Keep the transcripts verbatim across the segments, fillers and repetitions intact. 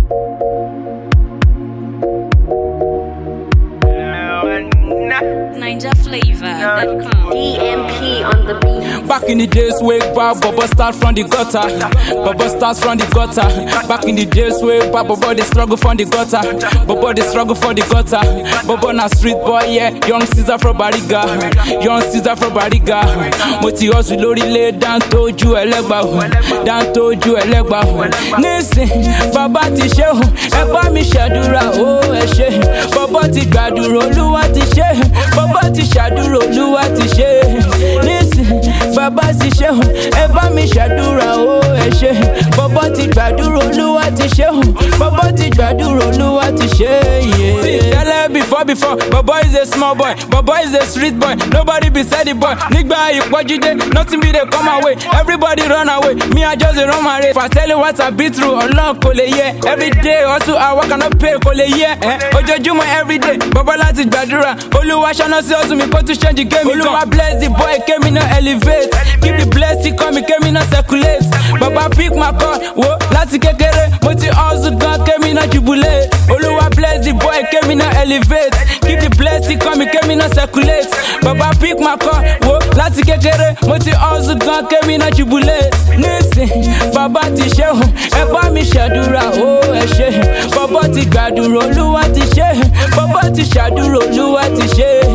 Ninja flavor. D M P on the beat. Back in the days, wake back, Baba start from the gutter. Baba starts from the gutter. Back in the days, wake back, Baba they struggle from the gutter. Baba they struggle for the gutter. Baba na street boy, yeah. Young Caesar from Bariga. Young Caesar from Bariga. Moti hustle lori lay down to you elegba. Down to you elegba. Nisin, Baba ti ṣe o. Ẹ bá mi ṣàdúrà o ẹ ṣé. Baba ti gbàdúrà Olúwa ti ṣe. Baba ti ṣàdúrà Olúwa ti ṣe. Nisin, Baba ti ṣe o. Ẹ bá mi ṣàdúrà o ẹ ṣé. Baba ti gbàdúrà Olúwa ti ṣe o. Baba ti gbàdúrà Olúwa ti ṣe. See, tell her before before. Baba is a small boy. Baba is a street boy. Nobody beside the boy. Nígbà ìpọ́jú dé, nothing be dey come away. Everybody run away. Me I just dey run my race. If I tell you what I be through, Ọlọ́run kò lè yẹ. Every day hustle I work and I pay kò lè yẹ. Ojoojúmọ́ every day. Baba láti gbàdúrà. Olúwa ṣáná sí hustle mi kó tún change the game. Olúwa bless the boy, kémi náà elevate. Keep the blessing coming, kémi náà circulate. Baba pick my call, wo láti kékeré. Mo ti hustle gan, kémi náà jubilate. Olúwa bless the boy, kémi náà elevate. Keep the blessing coming, kémi náà circulate. Baba pick my call, wo láti kékeré. Mo ti hustle gan, kémi náà jubilate. Nisin, Baba ti ṣe o. Ẹ bá mi ṣàdúrà o ẹ ṣé. Baba ti gbàdúrà Olúwa ti ṣe. Baba ti ṣàdúrà Olúwa ti ṣe.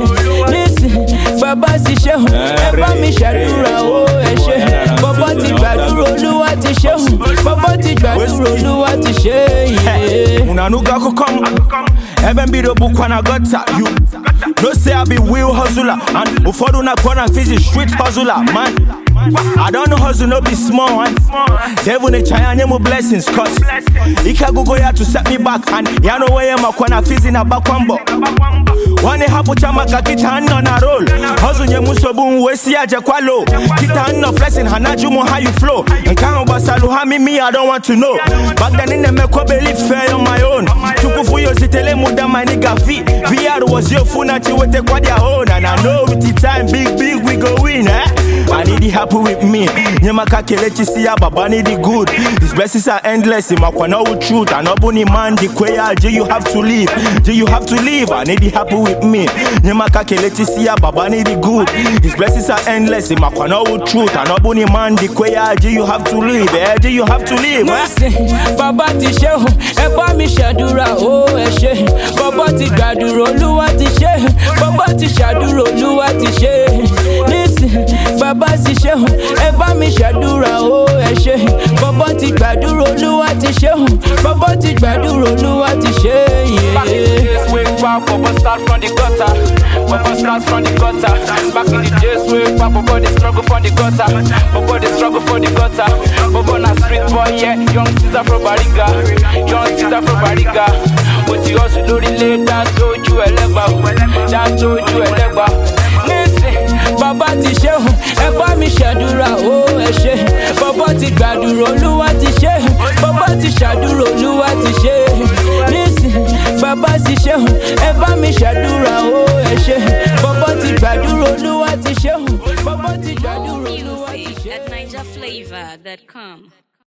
Nisin, Baba ti ṣe o. Ẹ bá mi ṣàdúrà o ẹ ṣé. Baba ti gbàdúrà Olúwa ti ṣe o. Baba ti gbàdúrà Olúwa ti ṣe. Una no ga ko come. Even be the book when I got at you. No say I be real hustler. And before do not go and visit street hustler, man. I don't know hustle, no be small one. Devil they try and name blessings, cause he can go go here to set me back. And ya know where I'm a fizz in a back one bo. One hapu chama kakita hand on a roll. Hustle nye musobu we see a jakwalo. Kita hand no flexing hanajumo how you flow. And can't basalu hami me, I don't want to know. Back then in the meko believe fair on my own. Chukufu yo sitele muda my nigga V. V R was your phone at you with the quad your own. And I know with the time big big we go win, eh? I need it happy with me. Nyamaka kelechi siya baba need it good. These blessings are endless. Imakwana with truth. And obuni man the kwaya. J you have to leave. J you have to leave. I need it happy with me. Nyamaka kelechi siya baba need it good. These blessings are endless. Imakwana with truth. And obuni man the kwaya. J you have to leave. Eh? J you have to leave. Eh? Baba ti ṣe o. Ẹ bá mi ṣàdúrà o ẹ ṣé. Baba ti gbàdúrà Olúwa ti ṣe. Baba ti ṣàdúrà Olúwa ti ṣe. Nisin, Baba ti ṣe o. Ẹ bá mi ṣàdúrà o ẹ ṣé. Baba ti gbàdúrà Olúwa ti ṣe o. Baba ti gbàdúrà Olúwa ti ṣe. Back in the days wey Baba start from the gutter. Baba start from the gutter. Back in the days wey Baba dey struggle for the gutter. Baba dey struggle for the gutter. Baba na street boy, yeah. Young Caesar from Bariga. Young Caesar from Bariga. Mo ti hustle lórí lay down to you elegba. Down to you elegba. Nisin, Baba ti ṣe o. Ẹ bá mi ṣàdúrà o ẹ ṣé. Baba ti gbàdúrà Olúwa ti ṣe. Baba ti ṣàdúrà Olúwa ti ṣe. Nisin, Baba ti ṣe o. Ẹ bá mi ṣàdúrà o ẹ ṣé. Baba ti gbàdúrà Olúwa ti ṣe. Baba ti gbàdúrà Olúwa ti ṣe. Music at ninja flavor dot com.